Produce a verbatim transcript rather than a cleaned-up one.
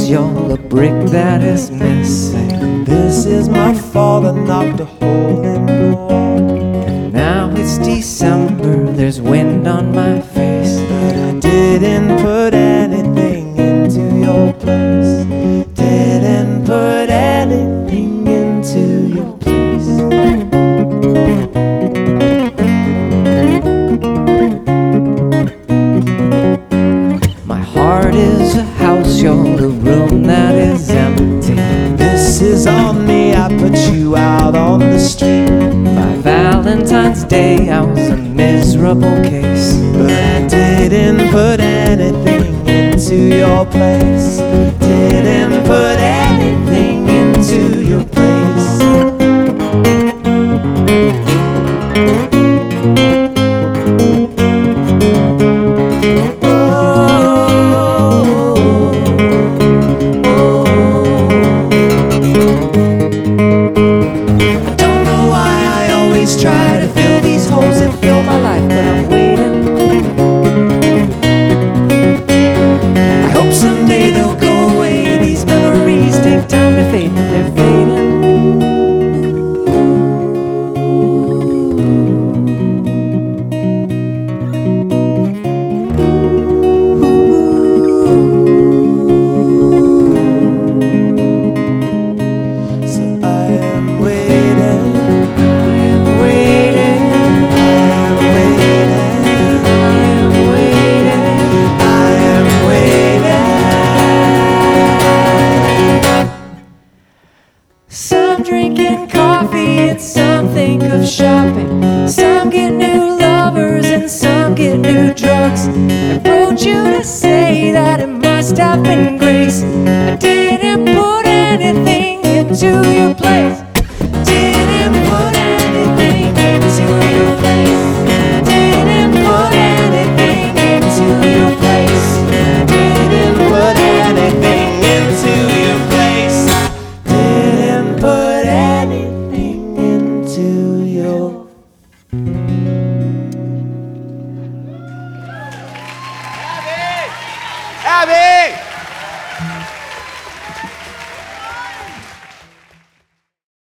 house, you're the brick that is missing. This is my fault, I knocked a hole in the wall. And now it's December, there's wind on my face. But I didn't put anything into your place. Didn't put anything into your place. My heart is a house, you're the room that is empty. This is on me, I put you out on the street. By Valentine's Day I was a miserable case. But I didn't put anything into your place. Didn't put anything into your place. Try to fill these holes that fill my life, but I'm waiting. I hope someday they'll go away. These memories take time to fade, but they're fading. So I am waiting. Some drinking coffee and some think of shopping. Some get new lovers and some get new drugs. I wrote you to say that it must have been grace. I didn't put anything into your place.